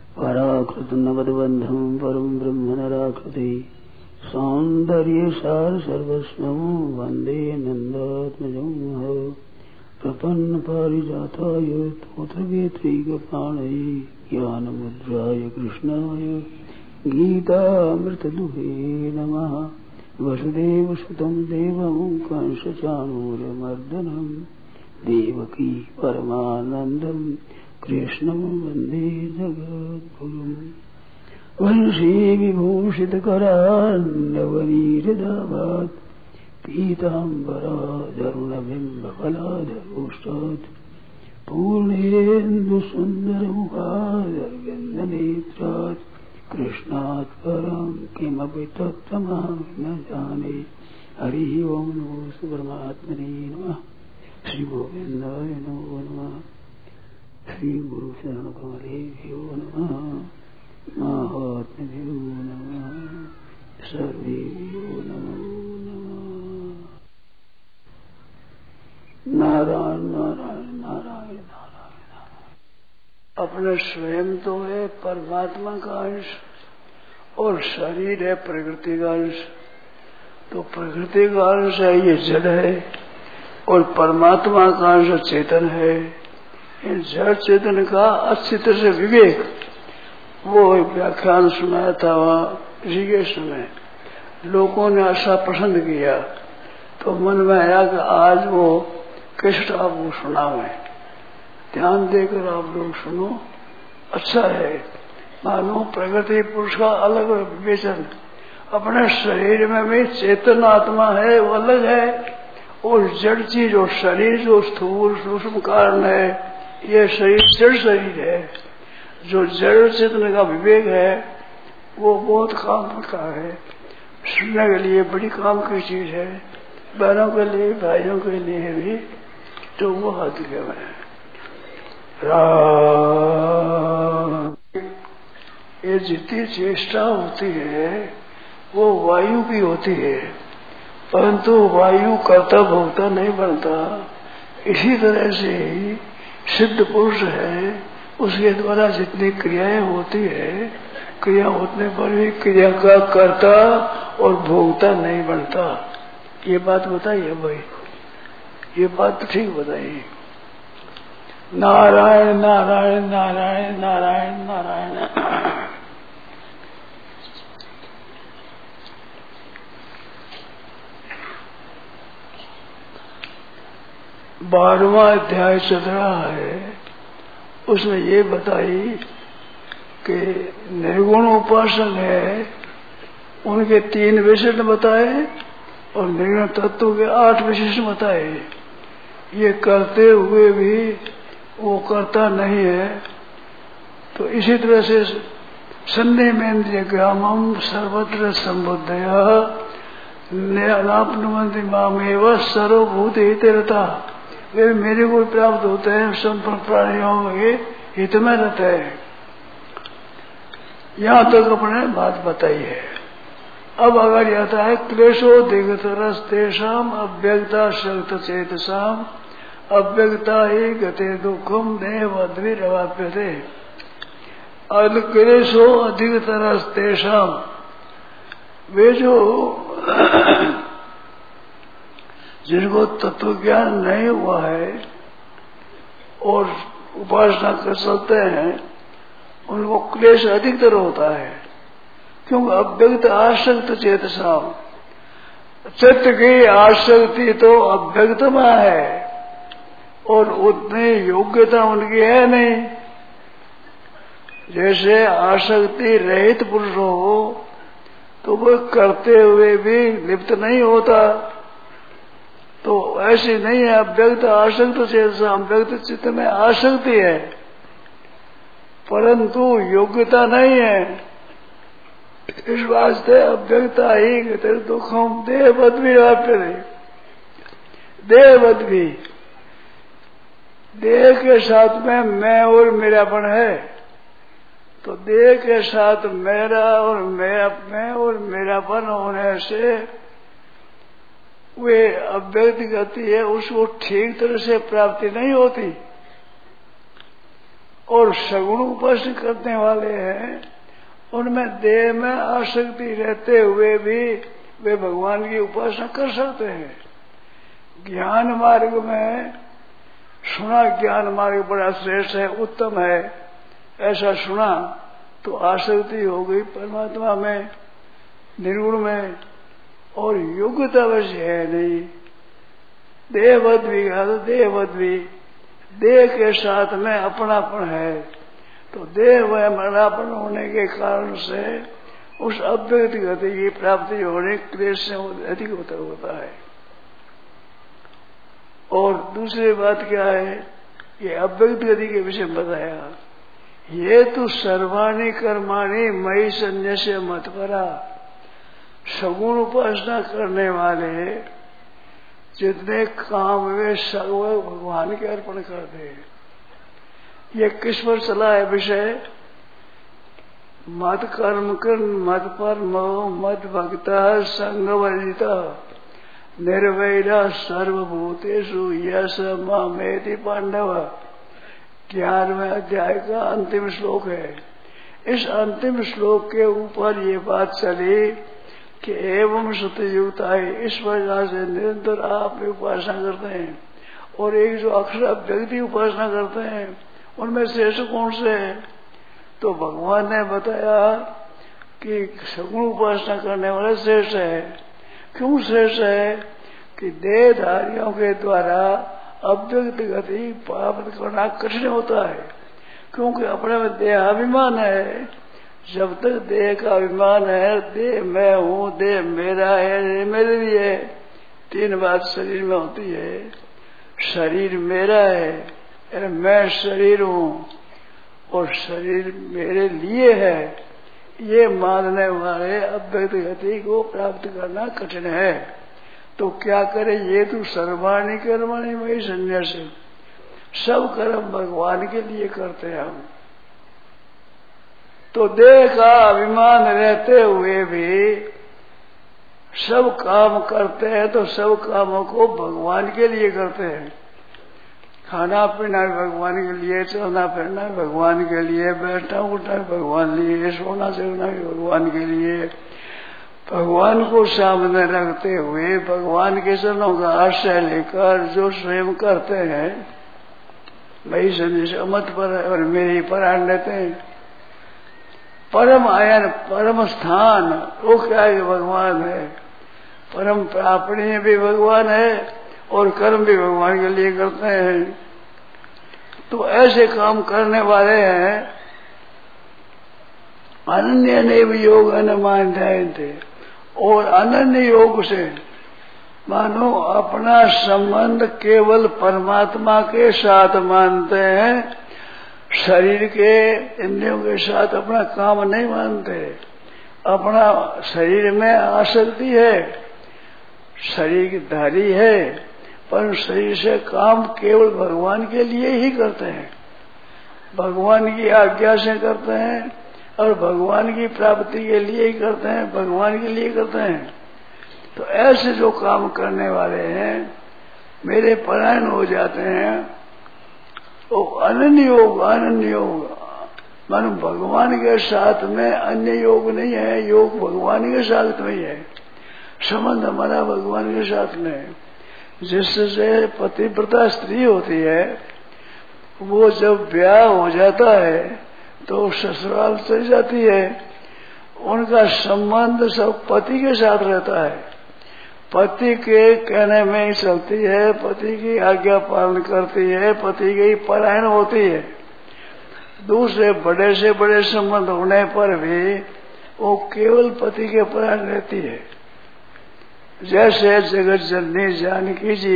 पराकृत नवद्बंधं परं ब्रह्म नराकृति सौंदर्य सार सर्वस्वं वंदे नंदात्मजं प्रपन्न पारिजाताय तोत्रवेत्रैकपाणये ज्ञानमुद्राय कृष्णाय गीतामृतदुहे नमः। वसुदेवसुतं देवं कंसचाणूरमर्दनं देवकी परमानन्दं कृष्णं वन्दे जगद्गुरुम्। वंशी विभूषितकरान्नवनीरदाभात् पीताम्बराधरुणबिम्बफलाधरोष्टात् पूर्णेन्दुसुन्दरमुखादरविन्दनेत्रात् कृष्णात् परं किमपि तत्त्वमहं न जाने। हरिः ओं नमो परमात्मने नमः। श्रीगोविन्दाय नमो नमः। श्रीगुरुचरणकमलेभ्यो नमः। महात्म्यो नमः। सर्वेभ्यो नमो नमः। नारायण नारायण नारायण नारायण। अपने स्वयं तो है परमात्मा का अंश और शरीर है प्रकृति का अंश। तो प्रकृति का अंश है ये जड़ है और परमात्मा का अंश चेतन है। इन जड़ चेतन का अच्छी तरह से विवेक वो व्याख्यान सुनाया था वहाँ ऋषिकेश में। लोगों ने ऐसा पसंद किया तो मन में आया कि आज वो कैसे आपको सुनावे। ध्यान देकर आप लोग सुनो, अच्छा है। मानो प्रकृति पुरुष का अलग विवेचन, अपने शरीर में भी चेतन आत्मा है वो अलग है और जड़ चीज और शरीर जो स्थूल सूक्ष्म कारण है ये शरीर जड़ शरीर है। जो जड़ चेतन का विवेक है वो बहुत काम का है, सुनने के लिए बड़ी काम की चीज है। बहनों के लिए भाइयों के लिए भी तो वो हाथ के में ये जितनी चेष्टा होती है वो वायु की होती है, परंतु वायु कर्ता भोक्ता नहीं बनता। इसी तरह से ही सिद्ध पुरुष है, उसके द्वारा जितनी क्रियाएं होती है, क्रिया होने पर भी क्रिया का कर्ता और भोक्ता नहीं बनता। ये बात बताइए भाई, ये बात तो ठीक बताइए। नारायण नारायण नारायण नारायण नारायण। 12वां अध्याय चल रहा है। उसमें ये बताई कि निर्गुण उपासक है उनके 3 विशेषण बताए और निर्गुण तत्व के 8 विशेषण बताए। ये करते हुए भी वो करता नहीं है। तो इसी तरह से सन्निमेन्द्रिय ग्रामम सर्वत्र संबुद्धया नापनुमंति मामेव सर्वभूत हितरता। वे मेरे को प्राप्त होते हैं, संपूर्ण प्राणियों के हित में रहते हैं। यहाँ तक अपने बात बताई है। अब अगर आता है क्लेशो दिगतरस तेषाम अव्यक्ता शक्त चेतसाम अव्यक्ता ही गते दुखम देव अद्विरवाप्यते। क्लेशो अधिकतरस तेषाम, वे जो जिनको तत्व ज्ञान नहीं हुआ है और उपासना कर सकते हैं उनको क्लेश अधिकतर होता है। क्योंकि अव्यक्त आसक्त चेतसाम, चित्त की आसक्ति तो अव्यक्त में है और उतनी योग्यता उनकी है नहीं। जैसे आसक्ति रहित पुरुष हो तो वो करते हुए भी लिप्त नहीं होता, तो ऐसी नहीं है। अव्यक्त आसक्त चेतसाम, व्यक्त चित्त में आसक्ति है परंतु योग्यता नहीं है। इस वास्ते अव्यक्ता ही गते दुखम देववत भी वाप्यते। देववत भी, देह के साथ में मैं और मेरापन है, तो देह के साथ मेरा और मेरापन होने से वे अव्यक्त गति है, उसको ठीक तरह से प्राप्ति नहीं होती। और सगुण उपासना करने वाले हैं, उनमें देह में आसक्ति रहते हुए भी वे भगवान की उपासना कर सकते हैं। ज्ञान मार्ग में सुना, ज्ञान मार्ग बड़ा श्रेष्ठ है, उत्तम है, ऐसा सुना तो आसक्ति हो गई परमात्मा में, निर्गुण में, और योग्यता अवश्य है नहीं। देहवत भी कहा तो देहवत भी, देह के साथ में अपनापन है, तो देह में अपनापन होने के कारण से उस अव्यक्त गति की प्राप्ति होने क्लेश से अधिक होता है। और दूसरी बात क्या है, ये अव्यक्त गति के विषय में बताया, ये तो सर्वाणी कर्माणी मई संन्यास मत परा। सगुण उपासना करने वाले जितने काम वे सब भगवान के अर्पण कर दे। ये किस पर चला है विषय, मत कर्म कर मत परमो मत भक्ता संग वर्जिता निर्वैरा सर्वभूतेषु यश मामेति पांडव। 11वें अध्याय का अंतिम श्लोक है। इस अंतिम श्लोक के ऊपर ये बात चली कि एवं सतयुक्ता है, इस प्रकार से निरंतर आप उपासना करते हैं, और एक जो अक्षर व्यक्ति उपासना करते हैं उनमें श्रेष्ठ कौन से है, तो भगवान ने बताया कि सगुण उपासना करने वाले श्रेष्ठ है। क्यों श्रेष्ठ है कि देहधारियों के द्वारा अव्यक्त गति प्राप्त करना कठिन होता है, क्योंकि अपने में देहाभिमान है। जब तक देह का अभिमान है, देह मैं हूँ, देह मेरा है, मेरे लिए, तीन बात शरीर में होती है, शरीर मेरा है, मैं शरीर हूँ और शरीर मेरे लिए है, ये मानने वाले अव्यक्त गति को प्राप्त करना कठिन है। तो क्या करे, ये तो सर्वाणी कर्माणि मयि संन्यास, सब कर्म भगवान के लिए करते हैं हम। तो देह का अभिमान रहते हुए भी सब काम करते हैं, तो सब कामों को भगवान के लिए करते हैं। खाना पीना भी भगवान के लिए, चलना फिरना भी भगवान के लिए, बैठना उठना भी भगवान के लिए, सोना जगना भी भगवान के लिए। भगवान को सामने रखते हुए भगवान के चरणों का आश्रय लेकर जो स्वयं करते हैं, वही संदेश अमत पर और मेरी परायण रहते हैं। परम आयन, परम स्थान, वो क्या है, भगवान है। परम प्रापणीय भी भगवान है और कर्म भी भगवान के लिए करते हैं। तो ऐसे काम करने वाले हैं, अनन्य नैव योग अनुमान थे, और अनन्य योग से मानो अपना संबंध केवल परमात्मा के साथ मानते हैं, शरीर के इंद्रियों के साथ अपना काम नहीं मानते। अपना शरीर में आसक्ति है, शरीर की धारी है, पर शरीर से काम केवल भगवान के लिए ही करते हैं, भगवान की आज्ञा से करते हैं और भगवान की प्राप्ति के लिए ही करते हैं, भगवान के लिए करते हैं। तो ऐसे जो काम करने वाले हैं मेरे परायण हो जाते हैं। तो अनन्य योग, अनन्य योग मानो भगवान के साथ में अन्य योग नहीं है, योग भगवान के साथ में ही है, संबंध हमारा भगवान के साथ में है। जिससे पतिव्रता स्त्री होती है, वो जब ब्याह हो जाता है तो ससुराल चली जाती है, उनका संबंध सब पति के साथ रहता है, पति के कहने में ही चलती है, पति की आज्ञा पालन करती है, पति की परायण होती है। दूसरे बड़े से बड़े संबंध होने पर भी वो केवल पति के परायण रहती है। जैसे जगत जननी जानकी जी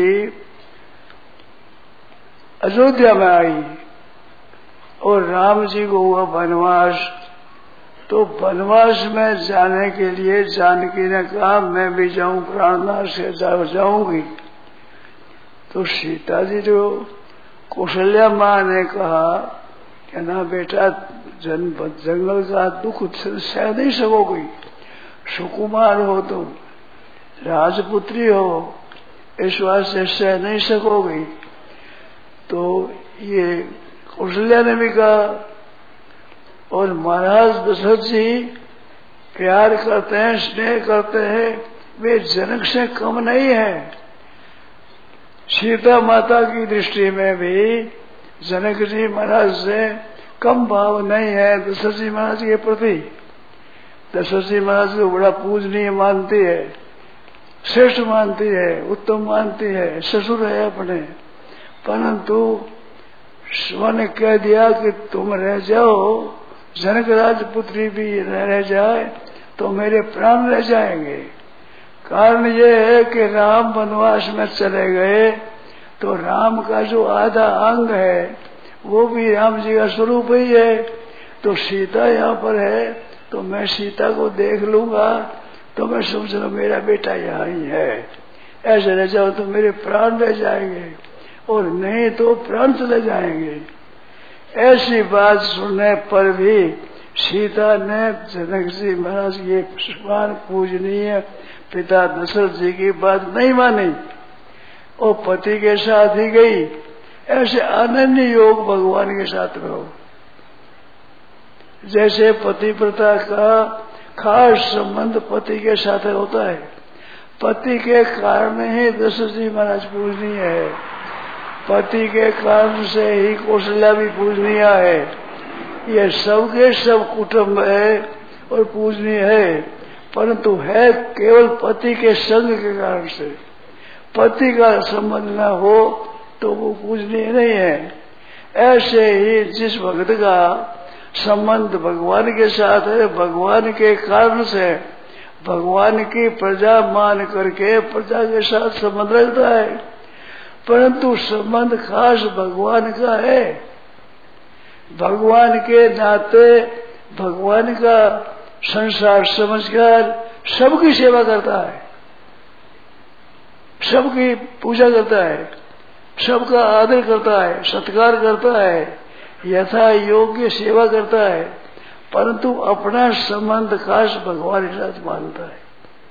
अयोध्या में आई और राम जी को हुआ वनवास, तो वनवास में जाने के लिए जानकी ने कहा मैं भी जाऊं, प्राणनाथ से जाऊंगी। तो सीता जी जो कौशल्या माँ ने कहा कि ना बेटा, जंगल का दुख सह नहीं सकोगी, सुकुमार हो तुम, राजपुत्री हो, इस वास्ते सह नहीं सकोगी। तो ये कौशल्या ने भी कहा। और महाराज दशरथ जी प्यार करते हैं, स्नेह करते हैं, वे जनक से कम नहीं है। सीता माता की दृष्टि में भी जनक जी महाराज से कम भाव नहीं है दशरथ जी महाराज के प्रति। दशरथ जी महाराज को बड़ा पूजनीय मानती है, श्रेष्ठ मानती है, उत्तम मानती है, ससुर है अपने। परंतु शिव ने कह दिया कि तुम रह जाओ, जनक राजपुत्री भी रह जाए तो मेरे प्राण रह जाएंगे। कारण ये है कि राम वनवास में चले गए तो राम का जो आधा अंग है वो भी राम जी का स्वरूप ही है। तो सीता यहाँ पर है तो मैं सीता को देख लूंगा तो मैं समझ लूँ मेरा बेटा यहाँ ही है। ऐसे रह जाओ तो मेरे प्राण रह जाएंगे, और नहीं तो प्राण चले जाएंगे। ऐसी बात सुनने पर भी सीता ने जनक जी महाराज के समान पूजनीय पिता दशरथ जी की बात नहीं मानी और पति के साथ ही गई। ऐसे अनन्य योग भगवान के साथ रहो। जैसे पतिव्रता का खास संबंध पति के साथ होता है, पति के कारण ही दशरथ जी महाराज पूजनीय है, पति के कारण से ही कौशल्या भी पूजनीय है। ये सबके सब कुटुंब है और पूजनीय है, परंतु है केवल पति के संग के कारण से। पति का संबंध न हो तो वो पूजनीय नहीं है। ऐसे ही जिस भक्त का संबंध भगवान के साथ है, भगवान के कारण से भगवान की प्रजा मान करके प्रजा के साथ संबंध रखता है, परंतु संबंध खास भगवान का है। भगवान के नाते भगवान का संसार समझकर सबकी सेवा करता है, सबकी पूजा करता है, सबका आदर करता है, सत्कार करता है, यथा योग्य सेवा करता है, परंतु अपना संबंध खास भगवान के साथ मानता है।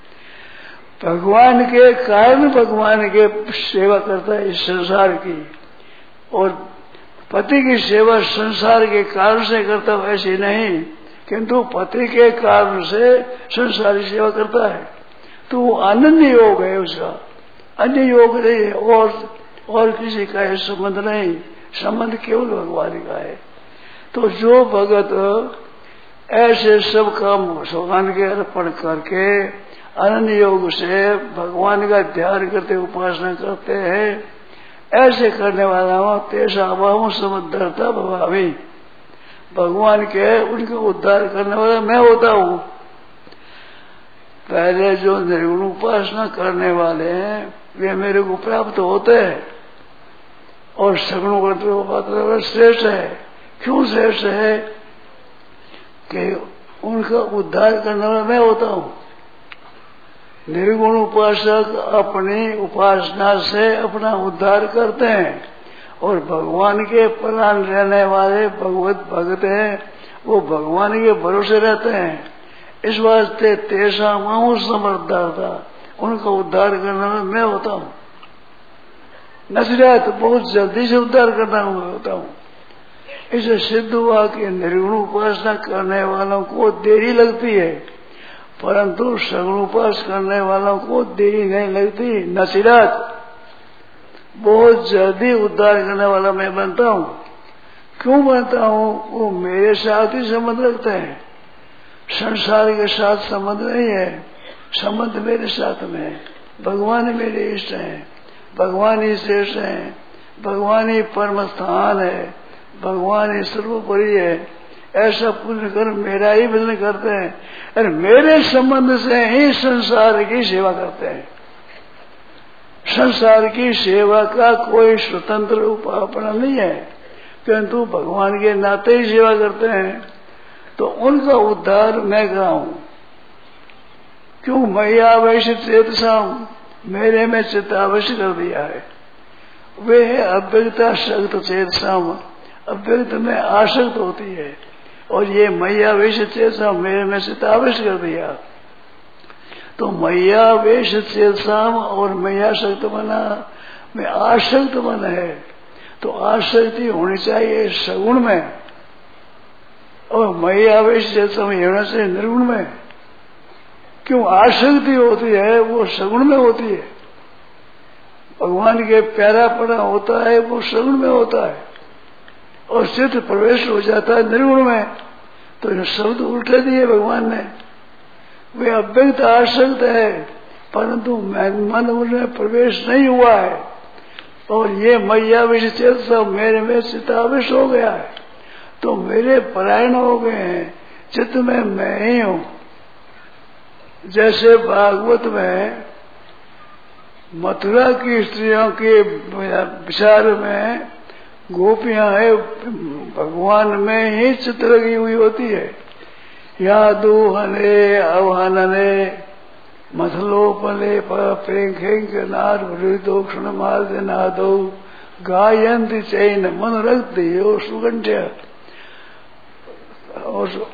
भगवान के कारण भगवान के सेवा करता है इस संसार की, और पति की सेवा संसार के कारण से करता है ऐसी नहीं, किंतु पति के कारण से संसारी सेवा करता है। तो वो अनन्य योग है उसका, अन्य योग नहीं है, और किसी का है संबंध नहीं, संबंध केवल भगवान का है। तो जो भगत ऐसे सब काम भगवान के अर्पण करके अनन्य योग से भगवान का ध्यान करते उपासना करते हैं, ऐसे करने वाला हूँ तेसा अभाव समुद्धरता भवामी। भगवान के उनके उद्धार करने वाला मैं होता हूँ। पहले जो निर्गुण उपासना करने वाले हैं वे मेरे को प्राप्त होते हैं, और सगुण करते श्रेष्ठ है। क्यों श्रेष्ठ है? कि उनका उद्धार करने वाला मैं होता हूँ। निर्गुण उपासक अपनी उपासना से अपना उद्धार करते हैं, और भगवान के प्राण रहने वाले भगवत भक्त हैं, वो भगवान के भरोसे रहते हैं। इस वास्ते तेसा माहू समर्थता, उनका उद्धार करने में मैं होता हूँ। नजरिया तो बहुत जल्दी से उद्धार करना होता हूँ। इसे सिद्ध हुआ कि निर्गुण उपासना करने वालों को देरी लगती है, परंतु सगुण उपास करने वालों को देरी नहीं लगती। नसीरात बहुत जल्दी उद्धार करने वाला मैं बनता हूँ। क्यों बनता हूँ? वो मेरे साथ ही संबंध रखते हैं, संसार के साथ संबंध नहीं है। संबंध मेरे साथ में है। भगवान मेरे इष्ट हैं, भगवान ही श्रेष्ठ हैं, भगवान ही परम स्थान है, भगवान ही सर्वोपरि है। ऐसा पूर्ण कर मेरा ही भजन करते हैं, और मेरे संबंध से ही संसार की सेवा करते हैं। संसार की सेवा का कोई स्वतंत्र उपापना नहीं है, किंतु भगवान के नाते ही सेवा करते हैं। तो उनका उद्धार मैं कराऊं। क्यों? मैया वैश्य चेतसाम, मेरे में चित्त अवश्य कर दिया है। वे है अव्यक्ता शक्त चेतसाम, अव्यक्त में आसक्त होती है, और ये मैया वैश्य चेतसाम मेरे में चित्त अवश्य कर दिया। तो मैया वैश्य चेतसाम और मैया शक्त बना में आसक्त मन है, तो आसक्ति होनी चाहिए सगुण में, और मई आवेश जैसा होना चाहिए निर्गुण में। क्यों आसक्ति होती है वो सगुण में होती है, भगवान के प्यारापना होता है वो सगुण में होता है, और चित्त प्रवेश हो जाता है निर्गुण में। तो इन शब्द उल्टे दिए भगवान ने, वे अव्यक्त आसक्त है परंतु मन उनमें प्रवेश नहीं हुआ है, और ये मैयाविष चेत सब मेरे में चित्ताविष हो गया है, तो मेरे परायण हो गए हैं, चित्त में मैं ही हूं। जैसे भागवत में मथुरा की स्त्रियों के विचार में गोपियां है भगवान में ही चित्त लगी हुई होती है। या दूहने अवहनने मथलोपले पेंखेंग नार वृदोक्षण मार्द नादो गायंती चैन मन रखती हो सुगंध्य। और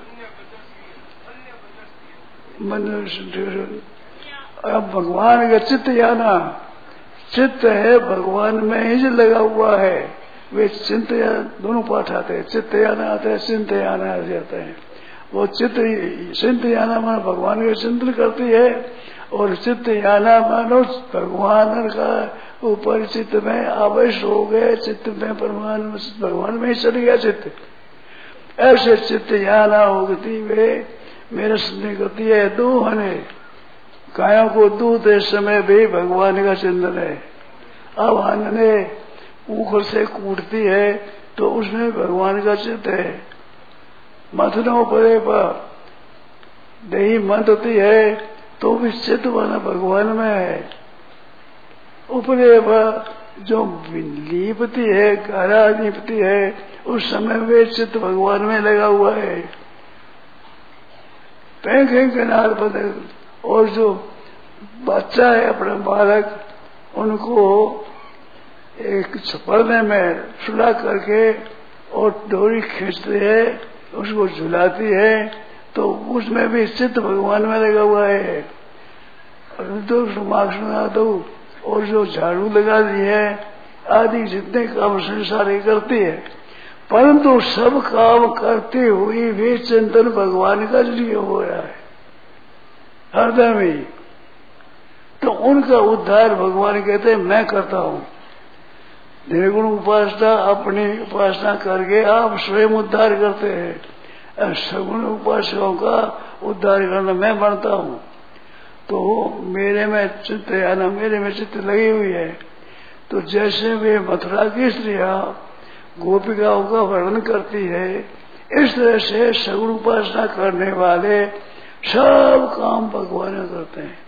अब भगवान का चित्त याना, चित्त है भगवान में ही लगा हुआ है। वे चिंतयान दोनों पाठ आते हैं, चित्तयाना आते हैं, चिंतयाना जाते हैं। वो चिंतयाना मानो भगवान का चिंतन करती है, और चित्तयाना मानो भगवान का ऊपर चित्त में आवेश हो गए, चित्त में भगवान में ही चल गया चित्त। ऐसे चित्तयाना होती वे मेरे सुनने करती है। दूहने गायों को दूध इस समय भी भगवान का चिंतन है। अब हनने ऊखर से कूटती है तो उसमें भगवान का चित्त है। मथनों परे पर दही मंदती है तो भी चित्त वाला भगवान में है। ऊपरे पर जो लीपती है, गारा लीपती है, उस समय वे चित्त भगवान में लगा हुआ है। पैंखे किनार पर, और जो बच्चा है अपना बालक, उनको एक पर्दे में सुला करके और डोरी खींचती है, उसको झुलाती है, तो उसमें भी चित्त भगवान में लगा हुआ है। और जो झाड़ू लगा दी है आदि जितने काम संसार करती है, परंतु सब काम करती हुई भी चिंतन भगवान का लिए हो रहा है हृदय में। तो उनका उद्धार भगवान कहते हैं मैं करता हूँ। निर्गुण उपासना अपनी उपासना करके आप स्वयं उद्धार करते हैं, सगुण उपासकों का उद्धार करना मैं बनता हूँ। तो मेरे में चित्त आना, मेरे में चित्त लगी हुई है। तो जैसे वे मथुरा की स्त्रियां गोपिकाओं का वर्णन करती है, इस तरह से सगुण उपासना करने वाले सब काम भगवान करते हैं।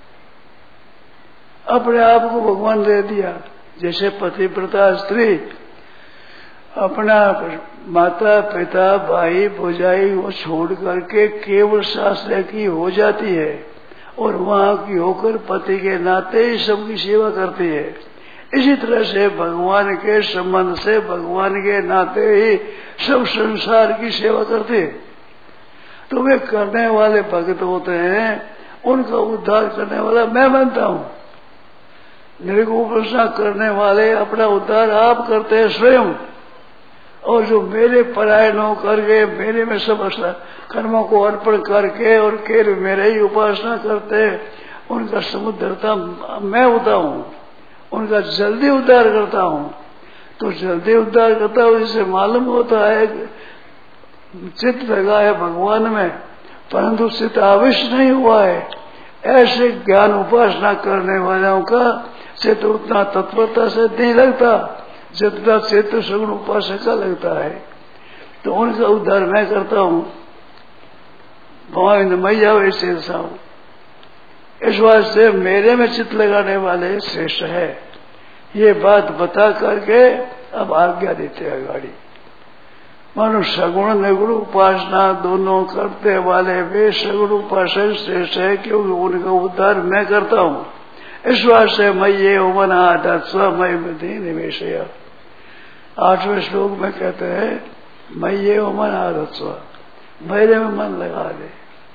अपने आप को भगवान दे दिया। जैसे पतिव्रता स्त्री अपना माता पिता भाई भौजाई वो छोड़ करके केवल शास्त्र की हो जाती है, और वहां की होकर पति के नाते ही सबकी सेवा करती है। इसी तरह से भगवान के संबंध से भगवान के नाते ही सब संसार की सेवा करते हैं। तो वे करने वाले भक्त होते हैं, उनका उद्धार करने वाला मैं बनता हूँ। निर्गुण उपासना करने वाले अपना उद्धार आप करते हैं स्वयं, और जो मेरे परायण हो करके मेरे में सब कर्मों को अर्पण करके और केवल मेरे ही उपासना करते हैं, उनका समुद्रता मैं होता हूँ, उनका जल्दी उद्धार करता हूँ। तो जल्दी उद्धार करता हूँ, जिससे मालूम होता है चित्त लगा है भगवान में, परंतु चित्त आविष्ट नहीं हुआ है। ऐसे ज्ञान उपासना करने वालों का चित्त उतना तत्परता से नहीं लगता जितना चित्त सगुण उपासक का लगता है। तो उनका उद्धार मैं करता हूँ। भगवान मैया वैसे हूँ। इस वास्ते मेरे में चित्त लगाने वाले श्रेष्ठ है। ये बात बता करके अब आज्ञा देते हैं गाड़ी। मानो सगुण निर्गुण उपासना दोनों करते वाले वे सगुण उपासक श्रेष्ठ है, क्योंकि उनका उद्धार मैं करता हूँ। इस वास्ते मैं ये मन आदत्स्व मई बुद्धि निवेश। 8वें श्लोक में कहते हैं मैं ये मन आदत्स्व, मेरे में मन लगा दे।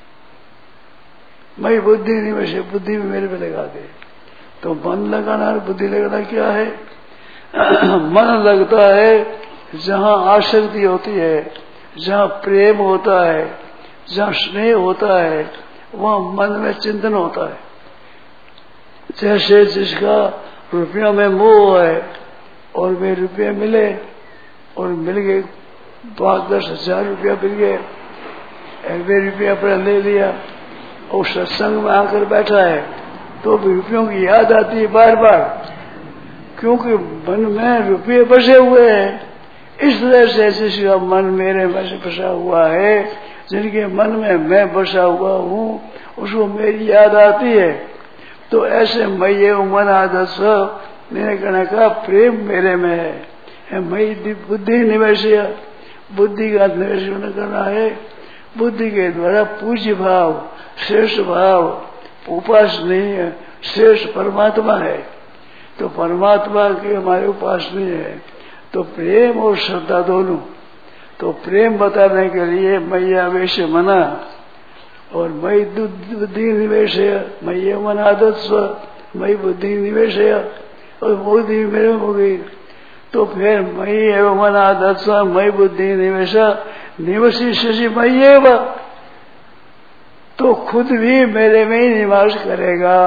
मैं बुद्धि निवेश, बुद्धि में मेरे पे लगा दे। तो मन लगाना और बुद्धि लगाना क्या है? मन लगता है जहाँ आसक्ति होती है, जहाँ प्रेम होता है, जहाँ स्नेह होता है, वहाँ मन में चिंतन होता है। जैसे जिसका रुपयों में मोह है और वे रुपये मिले और मिल गए 5-10 हजार रुपया मिल गए, वे रुपया अपना ले लिया और सत्संग में आकर बैठा है तो भी रुपयों की याद आती है बार बार, क्योंकि मन में रुपये बसे हुए हैं। इस तरह से जिसका मन मेरे में से बसा हुआ है, जिनके मन में मैं बसा हुआ हूँ, उसको मेरी याद आती है। तो ऐसे मई मन आदत मेरे कहने का प्रेम मेरे में है। मई बुद्धि निवेश, बुद्धि का निवेश करना है। बुद्धि के द्वारा पूज्य भाव, श्रेष्ठ भाव, उपासनीय श्रेष्ठ परमात्मा है। तो परमात्मा के हमारे उपासनीय है। तो प्रेम और श्रद्धा दोनों। तो प्रेम बताने के लिए मैया वेश मना और मई बुद्धि निवेश है, मई मन आदत स्व, मई बुद्धि निवेश है और बुद्धि मेरे हो गई। तो फिर मई एवं मन आदत स्व, मई बुद्धि निवेश निवसी शशि मई एवं, तो खुद भी मेरे में ही निवास करेगा।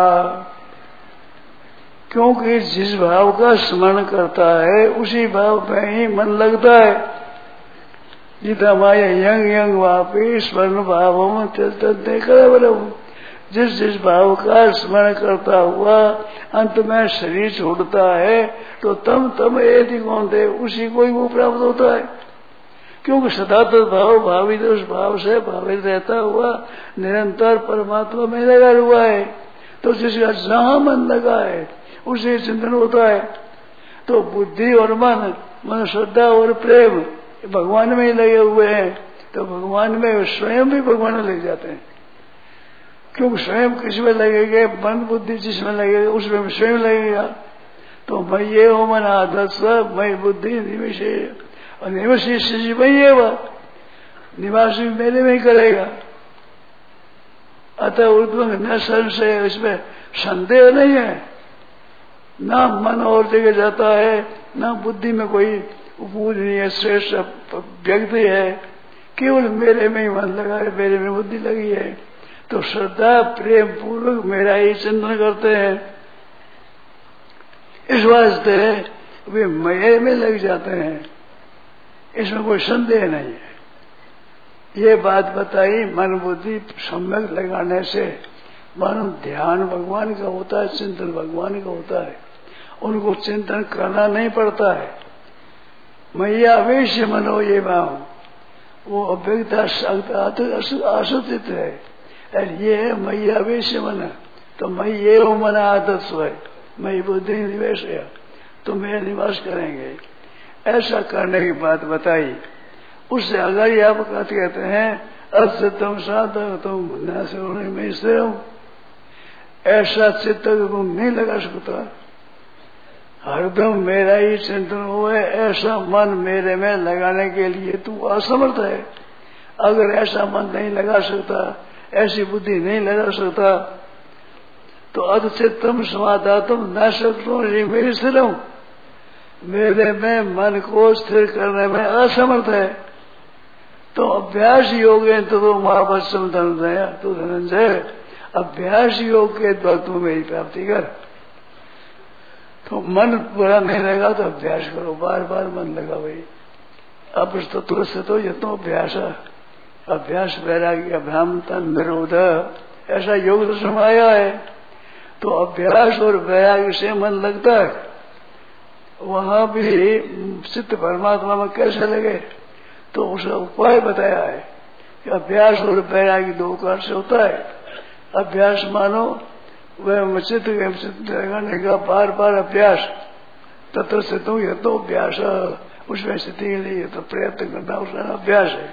क्योंकि जिस भाव का स्मरण करता है उसी भाव में ही मन लगता है। जितना माया यंग यंग वापी स्वर्ण भाव जिस जिस भाव का स्मरण करता हुआ अंत में शरीर छोड़ता है तो तम यदि कौन थे उसी को ही वो प्राप्त होता है। क्योंकि सदा तो भाव भावित उस भाव से भावित रहता हुआ निरंतर परमात्मा में लगा हुआ है। तो जिसका जहां मन लगा है उसे चिंतन होता है। तो बुद्धि और मन श्रद्धा और प्रेम भगवान में ही लगे हुए हैं। तो भगवान में स्वयं भी भगवान में लग जाते हैं। क्योंकि स्वयं किसमें लगेगा, मन बुद्धि जिसमें लगेगा उसमें स्वयं लगेगा। तो मैं ये हो मन आदत मैं बुद्धि निवेश और निवासी मैं वह निवास भी मेरे में ही करेगा। अतः उर्दू में न संशय, इसमें संदेह नहीं है। ना मन और जगह जाता है, ना बुद्धि में कोई पूजनीय श्रेष्ठ व्यक्ति है। केवल मेरे में ही मन लगा है, मेरे में बुद्धि लगी है। तो श्रद्धा प्रेम पूर्वक मेरा ही चिंतन करते हैं। इस वास्ते वे मय में लग जाते हैं, इसमें कोई संदेह नहीं है। ये बात बताई मन बुद्धि सम्यक लगाने से मानो ध्यान भगवान का होता है, चिंतन भगवान का होता है। उनको चिंतन करना नहीं पड़ता है। मैया अवश्य मनो ये भाव, वो अव्यक्ता आश्रित है। ये है मैया अवश्य मन। तो मैं ये हो मन आदत स्वय, मैं बुद्धि निवेश है, तो मैं निवास करेंगे। ऐसा करने की बात बताई। उससे अगर आप कहते हैं अस्य तुम साधक तुम न सोने में स्थिर हूं, ऐसा चित्त तुम नहीं लगा सकता। हरदम मेरा ही चिंतन हुए ऐसा मन मेरे में लगाने के लिए तू असमर्थ है। अगर ऐसा मन नहीं लगा सकता, ऐसी बुद्धि नहीं लगा सकता, तो अचित्तम समाधातम न सकता मेरी स्थिर हूं, मेरे में मन को स्थिर करने में असमर्थ है। तो अभ्यास योग है तो महावत्सम धनंजय, तो धनंजय अभ्यास योग के द्वारा तू मेरी प्राप्ति कर। तो मन पूरा नहीं लगा तो अभ्यास करो, बार बार मन लगा भाई। अब तो तुरंत तो ये तो अभ्यास वैराग्य ब्राह्मणता निरोध ऐसा योग तो समाया है। तो अभ्यास और वैराग्य से मन लगता है। वहां भी चित्त परमात्मा में कैसे लगे, तो उसका उपाय बताया है कि अभ्यास और वैराग्य दो कार से होता है। अभ्यास मानो वह चित्त लगाने का बार बार अभ्यास, तत्र से तो यह तो अभ्यास, उसमें स्थिति के लिए तो प्रयत्न करना उसका अभ्यास है।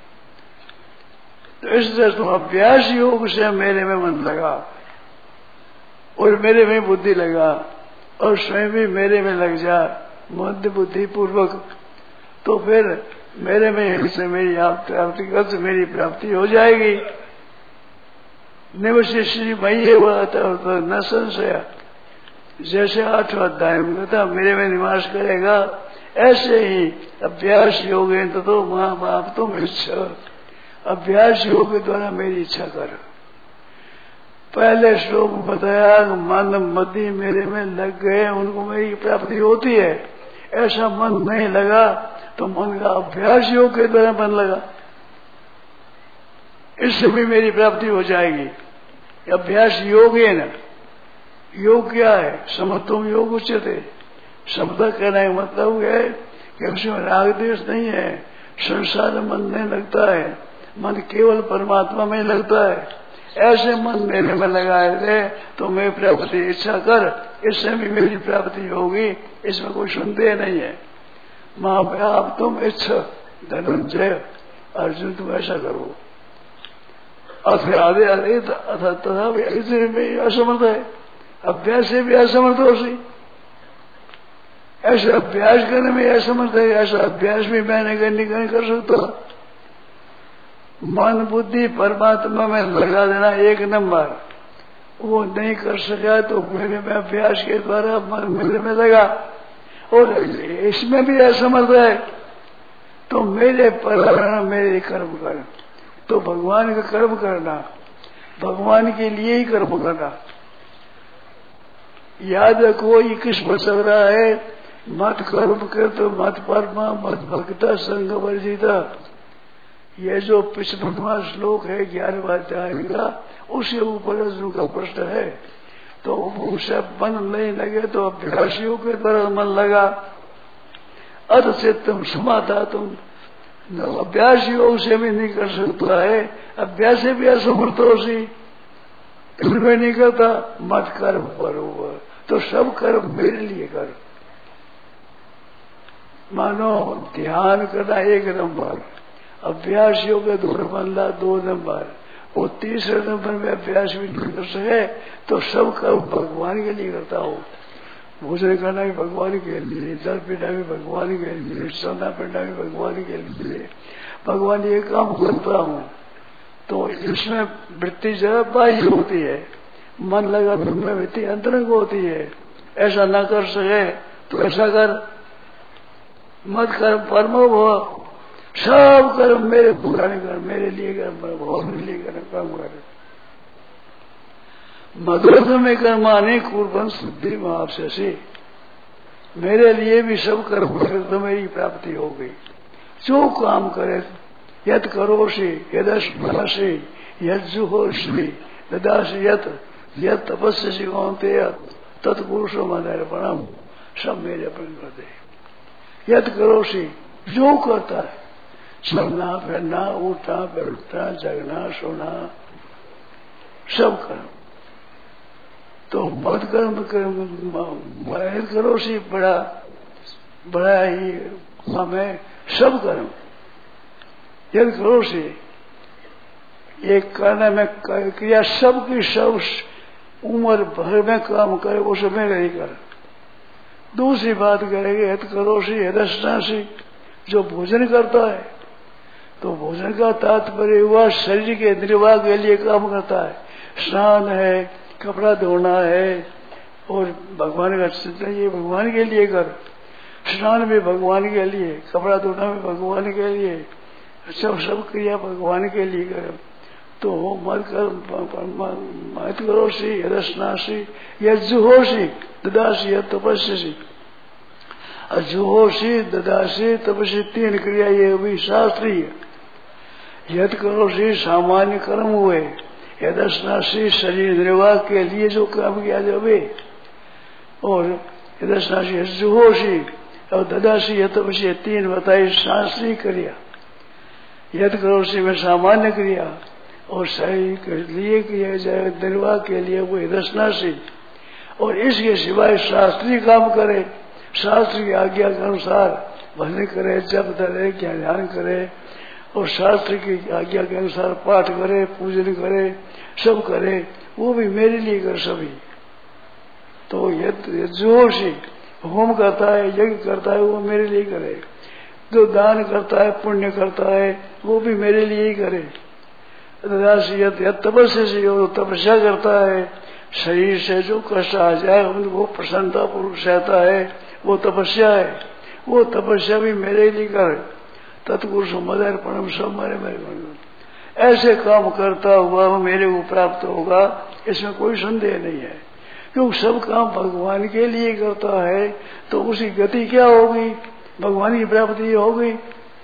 तो इस तरह तो अभ्यास योग से मेरे में मन लगा और मेरे में बुद्धि लगा और स्वयं भी मेरे में लग जा मध्य बुद्धि पूर्वक, तो फिर मेरे में से मेरी प्राप्ति मेरी प्राप्ति हो जाएगी। निवशिष्य मई हुआ तो न संशय, जैसे 8वां अध्याय में कहता मेरे में निवास करेगा, ऐसे ही अभ्यास योगेन तो माँ बाप तुम इच्छा, अभ्यास योग के द्वारा मेरी इच्छा कर। पहले श्लोक में बताया मन मति मेरे में लग गए, उनको मेरी प्राप्ति होती है। ऐसा मन नहीं लगा तो मन का अभ्यास योग के द्वारा मन लगा, इससे भी मेरी प्राप्ति हो जाएगी। अभ्यास योग है ना, योग क्या है? समत्वम योग उच्चते। शब्द कहने का मतलब है कि उसमें राग द्वेष नहीं है, संसार मन नहीं लगता है, मन केवल परमात्मा में लगता है। ऐसे मन मेरे में लगाए थे तो मैं प्राप्ति इच्छा कर, इससे भी मेरी प्राप्ति होगी, इसमें कोई संदेह नहीं है। माँ बाप तुम इच्छा धनंजय अर्जुन तुम ऐसा करो। अथ आधे आधे तथा में असमर्थ है, अभ्यास से भी असमर्थ हो सी। ऐसे अभ्यास करने में असमर्थ है, ऐसा अभ्यास भी मैंने नहीं कर सकता। मन बुद्धि परमात्मा में लगा देना एक नंबर, वो नहीं कर सका तो मेरे में अभ्यास के द्वारा मन मेरे में लगा, और इसमें भी असमर्थ है तो मेरे पर मेरे कर्म कर। तो भगवान का कर्म करना, भगवान के लिए ही कर्म करना। याद रखो ये किस पर चल रहा है? मत कर्म कर तो मत परमा मत भक्ता संग वर्जिता। ये जो 55वां श्लोक है 11वां अध्याय का, उसके ऊपर अर्जुन का प्रश्न है। तो उसे मन नहीं लगे तो अभ्यासियों के द्वारा मन लगा। अध से तुम समाता तुम अभ्यास योग से भी नहीं कर सकता है, अभ्यास से भी असमर्थ हो सी, मैं नहीं करता। मत कर्म करो तो सब कर्म मेरे लिए कर। मानो ध्यान करना 1 नंबर, अभ्यास योग 2 नंबर, और 3 नंबर में अभ्यास भी नहीं कर सके तो सब कर्म भगवान के लिए करता हूँ। भोजन करना भी भगवान के लिए, जल पीना भी भगवान के लिए, सोना पीना भी भगवान के लिए, भगवान ये काम करता हूँ। तो इसमें वृत्ति जरा बाह्य होती है, मन लगा तो में वृत्ति अंतरंग होती है। ऐसा न कर सके तो ऐसा कर, मत कर परमो भव, सब कर्म मेरे पुराने कर, मेरे लिए कर, मेरे लिए कर, काम कर। मदद में कर्माने कुर्बन शुद्धि आपसे, मेरे लिए भी सब कर्म करे तो मेरी प्राप्ति हो गई। जो काम करे यद करोषि यदस्मरसि यज्जुहोषि ददासि यद तपस्यसि कौन्तेय तत्पुरुषो मदर्पणम, सब मेरे अर्पण कर दे। यद करोषि, जो करता है, चलना फिरना उठना बैठना जगना सोना सब कर्म, तो मत कर्म करो सी बड़ा ही हमें सब कर्म यदि करो सी, एक करने में क्रिया सबकी सब उम्र भर में काम करे वो सब में नहीं कर। दूसरी बात करेंगे यद करो सी यदस्ना सी, जो भोजन करता है तो भोजन का तात्पर्य हुआ शरीर के निर्वाह के लिए काम करता है। स्नान है, कपड़ा धोना है, और भगवान का चिंतन ये भगवान के लिए कर। स्नान भी भगवान के लिए, कपड़ा धोना भी भगवान के लिए, सब क्रिया भगवान के लिए कर। तो मत करो सी यदस्नासी यज्जुहोषि ददासी यद तपस्यसि। अजुहोषि ददासी तपस्या 3 क्रिया ये भी शास्त्रीय। यद करो सी सामान्य कर्म हुए, यदस्नासी शरीर निर्वाह के लिए जो काम किया जावे, और यदस्नासी यज्जुहोषि और ददासी यद तपस्या 3 बताई शास्त्रीय क्रिया। यद करोषि में सामान्य क्रिया और शरीर के लिए किया जाए निर्वाह के लिए वो यदस्नासी, और इसके सिवाय शास्त्रीय काम करे, शास्त्र की आज्ञा के अनुसार भजन करे, जप करे, क्या ध्यान करे, और शास्त्र की आज्ञा के अनुसार पाठ करे, पूजन करे, सब करे, वो भी मेरे लिए कर सभी। तो यज्जुहोषि होम करता है, यज्ञ करता है, वो मेरे लिए करे। जो दान करता है, पुण्य करता है, वो भी मेरे लिए ही करे। यद तपस्या से जो तपस्या करता है, शरीर से जो कष्ट आ जाए उनको प्रसन्नता पूर्वक सहता है, वो तपस्या है। वो तपस्या भी मेरे लिए कर, तत्पुरुष मदर परम सब मेरे मेरे ऐसे काम करता हुआ मेरे को प्राप्त होगा, इसमें कोई संदेह नहीं है। क्योंकि सब काम भगवान के लिए करता है तो उसकी गति क्या होगी? भगवान की प्राप्ति होगी।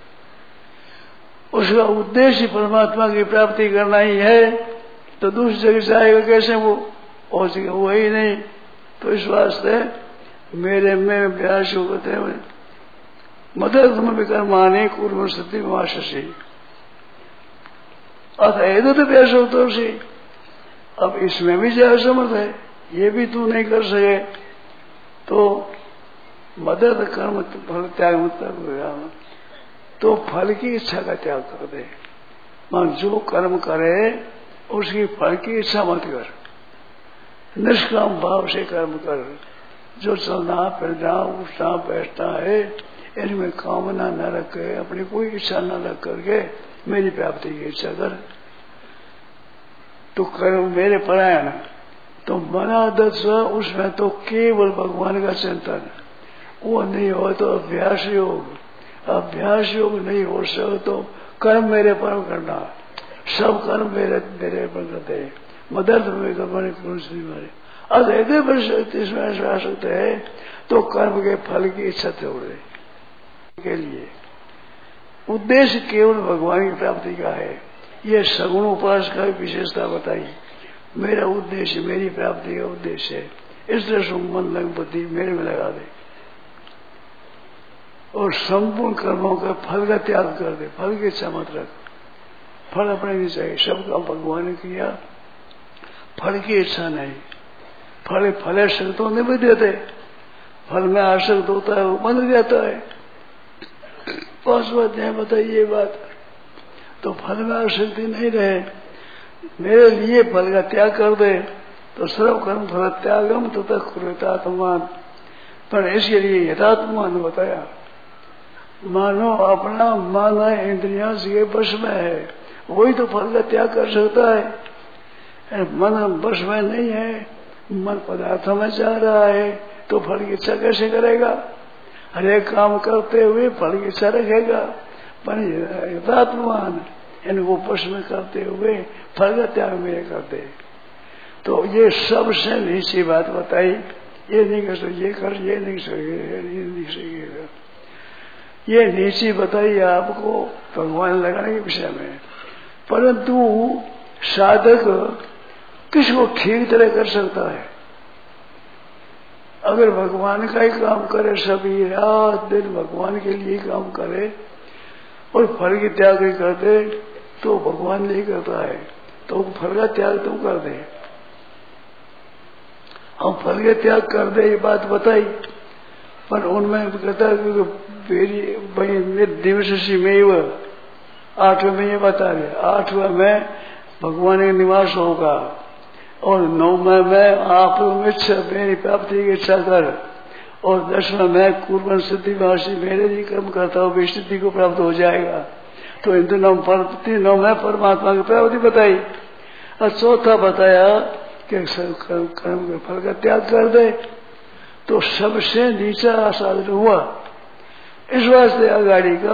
उसका उद्देश्य परमात्मा की प्राप्ति करना ही है, तो दूसरी जगह जाएगा कैसे? वो पहुंचेगा वो ही नहीं। तो इस वास्ते मेरे में अभ्यास होते हैं मदर्म विकर्माने कुर्म सत्य वाशी अतः एदत अभ्यास होता उसी। अब इसमें भी जय समर्थ है, ये भी तू नहीं कर सके तो मदद कर्म फल त्याग मतलब तो फल की इच्छा का त्याग कर दे। मान जो कर्म करे उसकी फल की इच्छा मत कर, निष्काम भाव से कर्म कर। जो चलना फिरना उठना बैठना है इनमें कामना न रख के, अपनी कोई इच्छा न रख करके मेरी प्राप्ति की इच्छा कर। तो कर्म मेरे परायण तो मना दस उसमें तो केवल भगवान का चिंतन, वो नहीं हो तो अभ्यास योग, अभ्यास योग नहीं हो सके तो कर्म मेरे पर करना, सब कर्म मेरे पर करते हैं। मदर्थ में कर्म पुरुष नहीं मारे अधे पर इसमें आ सकते है तो कर्म के फल की इच्छा छोड़ दे के लिए। उद्देश्य केवल भगवान की प्राप्ति का है। ये सगुण उपास का विशेषता बताई। मेरा उद्देश्य मेरी प्राप्ति का उद्देश्य है, इसलिए सुमन लग बुद्धि मेरे में लगा दे और संपूर्ण कर्मों का फल का त्याग कर दे। फल की इच्छा मत रख, फल अपने नहीं चाहिए, सबका भगवान ने किया, फल की इच्छा नहीं। फल आसक्त होने भी देते, फल में आसक्त होता है वो बन जाता है। 5 बात है बताइए बात, तो फल में आसक्ति नहीं रहे, मेरे लिए फल का त्याग कर दे तो सर्व कर्म फल त्यागम तो तक कृतात्मान। पर इसके लिए यथात्मान बताया। मानो अपना मन इंद्रिया से वश में है, वही तो फल का त्याग कर सकता है। मन वश में नहीं है, मन पदार्थों में जा रहा है तो फल की इच्छा कैसे करेगा? हर एक काम करते हुए फल की इच्छा रखेगा। पर यथात्मान इनको वश में करते हुए फल का त्याग मेरे करते। तो ये सबसे नीची बात बताई। ये नहीं कर सकते, ये कर, ये नहीं सकेगा, ये नीची बताई आपको भगवान लगाने के विषय में। परंतु साधक किसको ठीक तरह कर सकता है? अगर भगवान का ही काम करे, सभी रात दिन भगवान के लिए काम करे और फल की त्याग ही कर दे तो भगवान नहीं करता है, तो फल का त्याग तुम कर दे। हम फल का त्याग कर दे ये बात बताई, पर उनमें कहता है दिवसी में वो 8वें में ये बता रहे, 8वें में भगवान का निवास होगा और 9वें में आप मेरी प्राप्ति की इच्छा कर और 10वें में कुर्बन सिद्धि वासी मेरे लिए कर्म करता हूँ स्थिति को प्राप्त हो जाएगा। तो इन तीनों में परमात्मा की प्राप्ति बताई। और चौथा बताया कि कर्म के फल का त्याग कर दे, तो सबसे नीचा साधन हुआ। इस वास्ते अगाड़ी का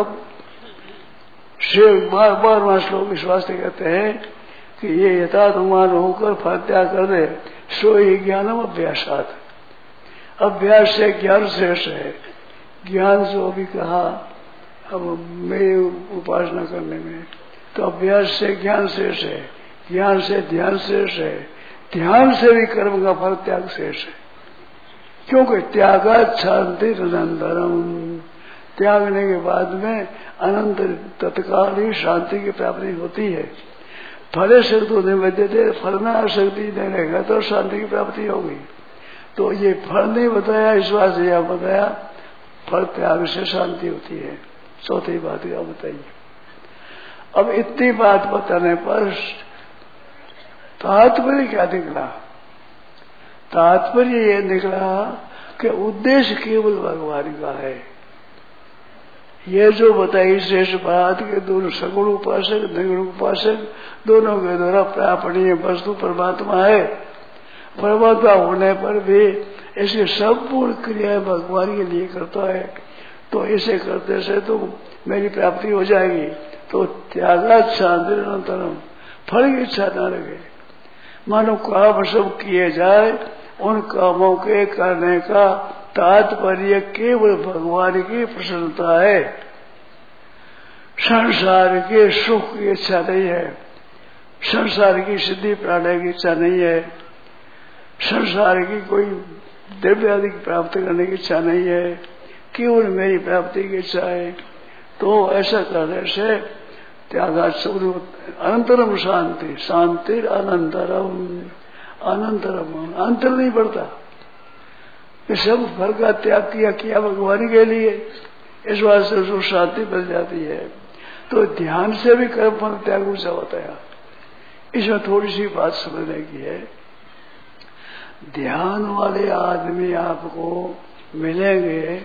बार श्लोक इस वास्ते कहते हैं कि ये यथात्मान होकर फल त्याग कर दे, सो ही ज्ञानम अभ्यासात। अभ्यास से ज्ञान श्रेष्ठ है। ज्ञान जो भी कहा अब मेरी उपासना करने में, तो अभ्यास से ज्ञान श्रेष्ठ है, ज्ञान से ध्यान श्रेष्ठ है, ध्यान से भी कर्म का फल त्याग श्रेष्ठ है। क्योंकि त्यागा शांति निरंतरम, त्यागने के बाद में अनंत तत्काल ही शांति की प्राप्ति होती है। फले शक्ति होने में देते, फल में आसक्ति नहीं रहेगा तो शांति की प्राप्ति होगी। तो ये फल नहीं बताया, इस बात से यह बताया फल त्याग से शांति होती है। चौथी बात क्या बताइए। अब इतनी बात बताने पर तात्पर्य क्या निकला? तात्पर्य ये निकला कि उद्देश्य केवल भगवान का है। ये जो बताई श्रेष्ठ बात के दोनों सगुण उपासक निर्गुण उपासक दोनों के द्वारा प्रापणीय वस्तु परमात्मा है परमात्मा होने पर भी ऐसे संपूर्ण क्रियाएं भगवान के लिए करता है। तो ऐसे करते से तो मेरी प्राप्ति हो जाएगी। तो त्यागात शांति अनंतरम, फल की इच्छा न रखे। मानो काम सब किए जाए, उन कामों के करने का तात्पर्य केवल भगवान की प्रसन्नता है। संसार के सुख की इच्छा नहीं है, संसार की सिद्धि प्राप्ति की इच्छा नहीं है, संसार की कोई द्रव्य आदि प्राप्त करने की इच्छा नहीं है, केवल मेरी प्राप्ति की इच्छा है। तो ऐसा करने से त्यागा अनंतरम शांति, शांति अनंतरम, अनंतरम अंतर नहीं पड़ता। ये सब फल का त्याग किया भगवान के लिए, इस वास्ते उसको शांति मिल जाती है। तो ध्यान से भी कर्म फल त्याग ऊंचा होता है। इसमें थोड़ी सी बात समझने की है। ध्यान वाले आदमी आपको मिलेंगे,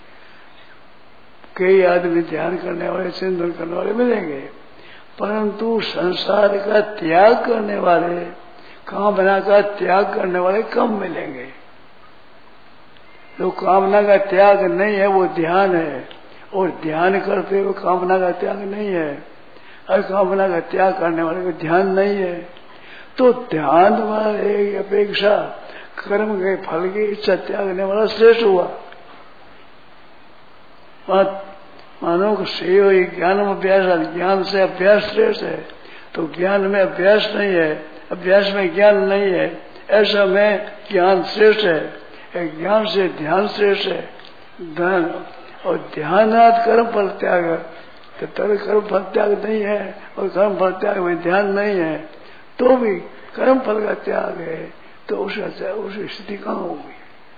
कई आदमी ध्यान करने वाले, चिंतन करने वाले मिलेंगे, परंतु संसार का त्याग करने वाले, कामना का त्याग करने वाले कम मिलेंगे। जो कामना का त्याग नहीं है वो ध्यान है, और ध्यान करते हुए कामना का त्याग नहीं है, और कामना का त्याग करने वाले को ध्यान नहीं है। तो ध्यान वाले की अपेक्षा कर्म के फल की इच्छा त्यागने वाला श्रेष्ठ हुआ। मानो ज्ञान में अभ्यास, ज्ञान से अभ्यास श्रेष्ठ है। तो ज्ञान में अभ्यास नहीं है, अभ्यास में ज्ञान नहीं है, ऐसा में ज्ञान श्रेष्ठ है, ज्ञान से ध्यान श्रेष्ठ है। ध्यान और ध्यानात कर्म फल त्याग, तो कर्म फल त्याग नहीं है, और कर्म फल त्याग में ध्यान नहीं है, तो भी कर्म फल का त्याग है, तो उसकी स्थिति कहाँ होगी?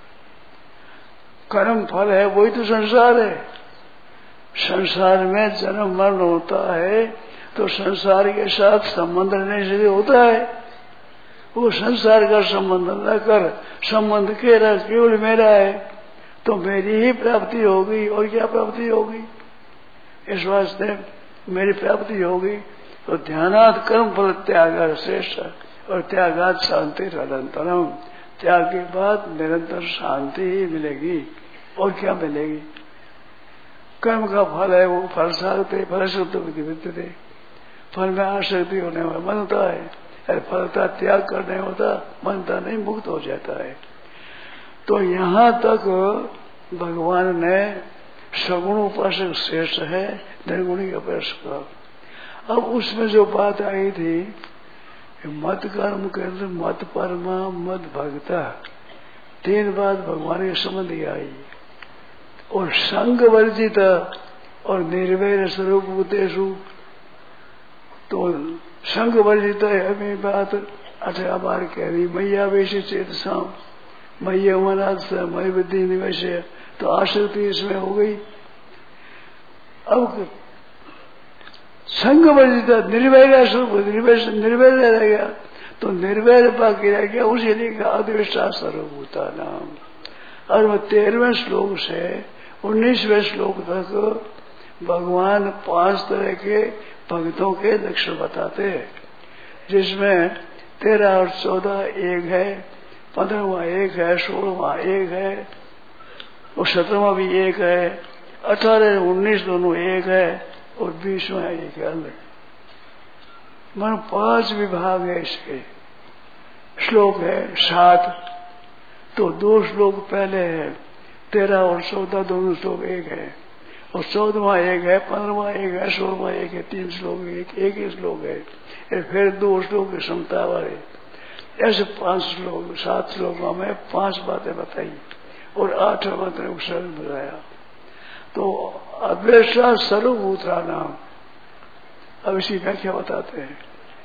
कर्म फल है वही तो संसार है। संसार में जन्म मरण होता है, तो संसार के साथ संबंध रहने से होता है। वो संसार का संबंध न कर, संबंध केवल मेरा है, तो मेरी ही प्राप्ति होगी, और क्या प्राप्ति होगी? इस वास्ते मेरी प्राप्ति होगी। तो ध्यानात कर्म फल त्याग श्रेष्ठ, और त्यागात शांति अनंतरम, त्याग के बाद निरंतर शांति ही मिलेगी, और क्या मिलेगी? कर्म का फल है वो फल साधते, फल शुद्ध विधि, फल में आसक्ति होने वाला मनता है, अरे फल का त्याग करने होता मनता नहीं, मुक्त हो जाता है। तो यहाँ तक भगवान ने सगुण उपासक श्रेष्ठ है, निर्गुणी उपासक। अब उसमें जो बात आई थी, मत कर्म के अंदर मत परमा मत भगता, 3 बात भगवान के संबंध की आई। और संग वर्जित और निर्वैर स्वरूप भूतेषु, तो संग वर्जित है हमें बात 18 बार कह रही। मैया वैसे चेत शाम, मैया मनाथ मई बुद्धि निवेश, तो आसक्ति इसमें हो गई। अब संग वर्जित निर्वैर स्वरूप, निर्वैर रह गया, तो निर्वैर बाकी रह गया, उसी लिए अद्वेष्टा सर्वभूता नाम। और वह 13वें श्लोक से 19वें श्लोक तक भगवान 5 तरह के भक्तों के लक्षण बताते हैं, जिसमें 13 और 14 एक है, 15वां एक है, 16वां एक है, और 17वां भी एक है, 18 और 19 दोनों एक है, और 20वां एक है अलग। मन 5 विभाग है इसके। श्लोक है 7, तो 2 श्लोक पहले है, 13 और 14 दोनों श्लोक एक है, और 14वां एक है, 15वां एक है, 16वां एक है, 3 श्लोक एक ही श्लोक है। फिर 2 श्लोक की क्षमता वाले, ऐसे 5 श्लोक, 7 श्लोकों में 5 बातें बताई, और 8वां बातें उपसर्ग बताया। तो अद्वेषा सर्वभूता नाम। अब इसी व्याख्या बताते हैं,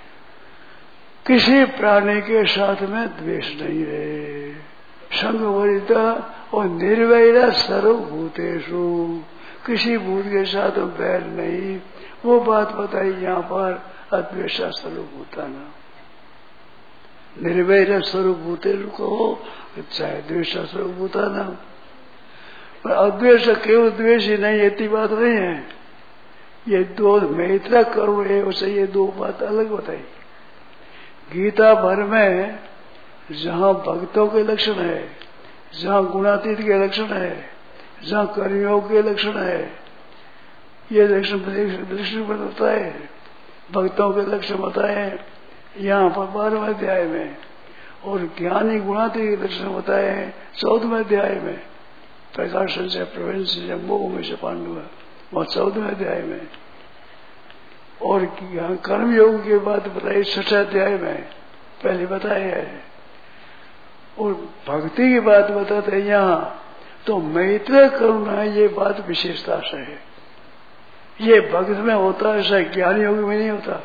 किसी प्राणी के साथ में द्वेष नहीं है, संगवरिता और निर्वैरा सर्वभूतेषु, किसी भूत के साथ बैर नहीं, वो बात बताई यहाँ पर। अद्वेषा सर्वभूता नाम, निर्वैरा सर्वभूतेषु कहो चाहे द्वेषा सर्वभूता नाम, पर अद्वेष केवल द्वेष ही नहीं, इतनी बात नहीं है। ये 2 मैत्रा करुण है, उसे ये 2 बात अलग बताई। गीता भर में जहाँ भक्तों के लक्षण है, जहाँ गुणातीत के लक्षण है, जहाँ कर्मयोग के लक्षण है, ये लक्षण दृष्टि पर बताए, भक्तों के लक्षण बताए यहाँ पर 12वें अध्याय में, और ज्ञानी गुणातीत के लक्षण बताए 14वें अध्याय में। प्रकाश संचय प्रवेश संचय मोह में से पांडव और 14वें अध्याय में, और कर्मयोग की बात बताई 6 अध्याय में, पहले बताए है। और भक्ति की बात बताते हैं यहाँ, तो मैत्र करुणा ये बात विशेषता से है। ये भक्त में होता है, ऐसा ज्ञान योग में नहीं होता।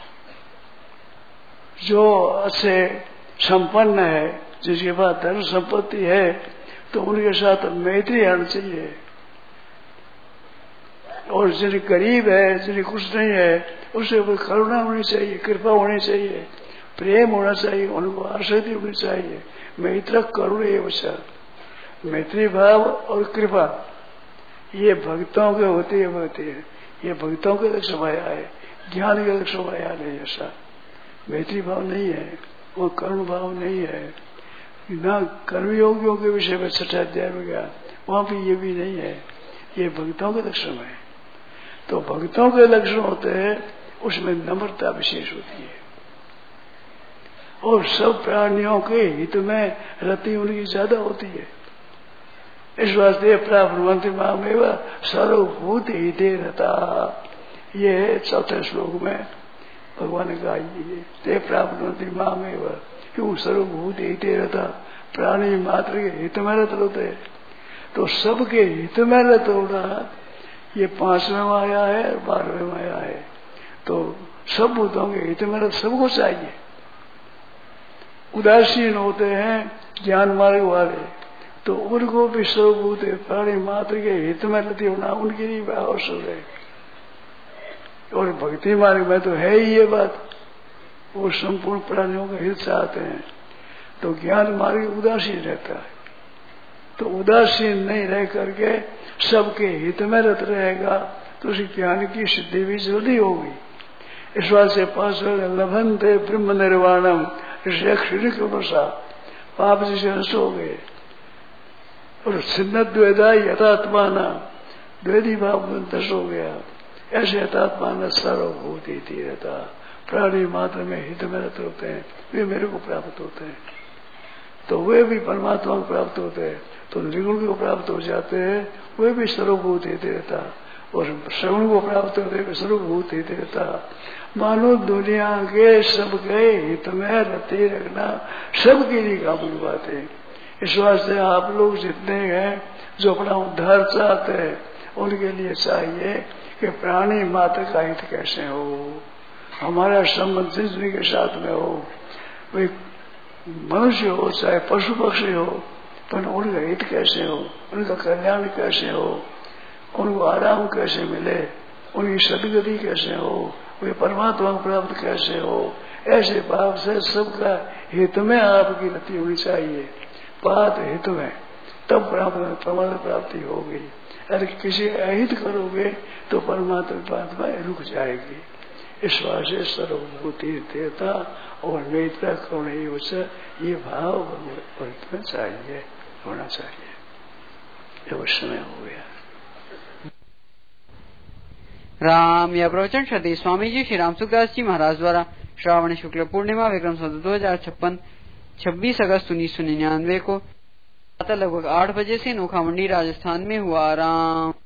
जो अच्छे संपन्न है, जिसके पास धन संपत्ति है, तो उनके साथ मैत्री आना चाहिए। और जिन गरीब है, जिन्हें कुछ नहीं है, उसके ऊपर करुणा होनी चाहिए, कृपा होनी चाहिए, प्रेम होना चाहिए, उनको आसक्ति होनी चाहिए। मैत्र करुण ये वचन, मैत्री भाव और कृपा ये भक्तों के होती है। ये भक्तों के लक्ष्य आया है, ज्ञान के लक्ष्य आया नहीं। ऐसा मैत्री भाव नहीं है, वो करुण भाव नहीं है। ना कर्मयोगियों के विषय में 6 अध्याय में गया, वहां भी ये भी नहीं है। ये भक्तों के लक्षण है। तो भक्तों के लक्षण होते हैं, उसमें नम्रता विशेष होती है, और सब प्राणियों के हित में रति उनकी ज्यादा होती है। इस वास्ते प्राप्त मामेव सर्वभूत हिते रता, ये 4थे श्लोक में भगवान ने कहा, ते प्राप्त मामेव, क्यों सर्वभूत हिते रता, प्राणी मात्र के हित में रत होते। तो सबके हित में रत होना ये 5वें में आया है और 12वें में आया है। तो सब भूतों के हित में रत सबको चाहिए। उदासीन होते हैं ज्ञान मार्ग वाले, तो उनको भी सर्वभूत प्राणी मात्र के हित में रति होना उनकी भी आवश्यक है। और भक्ति मार्ग में तो है ही ये बात, वो संपूर्ण प्राणियों का हित चाहते हैं। तो ज्ञान मार्ग उदासीन रहता है, तो उदासीन नहीं रह करके सबके हित में रत रहेगा, तो उस ज्ञान की सिद्धि भी जल्दी होगी। इस बात से 5वें लभन्ते ब्रह्म निर्वाणम, पाप जैसे अंश हो गए। और सिद्ध द्वेदा यथात्माना, द्वेदी भाव दस हो गया। ऐसे यथात्माना सर्वभूत ही रहता, प्राणी मात्र में हित में रत होते हैं, वे मेरे को प्राप्त होते हैं। तो वे भी परमात्मा को प्राप्त होते हैं। तो निर्गुण को प्राप्त हो जाते हैं, वे भी सर्वभूत ही रहता, और श्रवण को प्राप्त होते हैं, सर्वभूत ही रहता। मानो दुनिया के सबके हित में रते रखना सबके लिए काबुल बात है। इस वास्ते आप लोग जितने हैं जो अपना उद्धार चाहते हैं, उनके लिए चाहिए कि प्राणी मात्र का हित कैसे हो, हमारा संबंध जिंदगी के साथ में हो। वे मनुष्य हो चाहे पशु पक्षी हो, पर उनका हित कैसे हो, उनका कल्याण कैसे हो, उनको आराम कैसे मिले, उनकी सदगति कैसे हो, वे परमात्मा को प्राप्त कैसे हो, ऐसे भाव से सबका हित में आपकी रति होनी चाहिए। पात हित में तब परमात्मा प्राप्ति होगी। अगर किसी अहित करोगे तो परमात्मा रुक जाएगी। इस वास्ते सर्वभूति देता और मैत्र करुण ये भाव भक्त में चाहिए, होना चाहिए। ये समय हो गया। राम यह प्रवचन श्रद्धेय स्वामी जी श्री राम सुखदास जी महाराज द्वारा श्रावण शुक्ल पूर्णिमा विक्रम संवत 2056 26 अगस्त 1999 को लगभग 8 बजे से नोखा मंडी राजस्थान में हुआ। राम।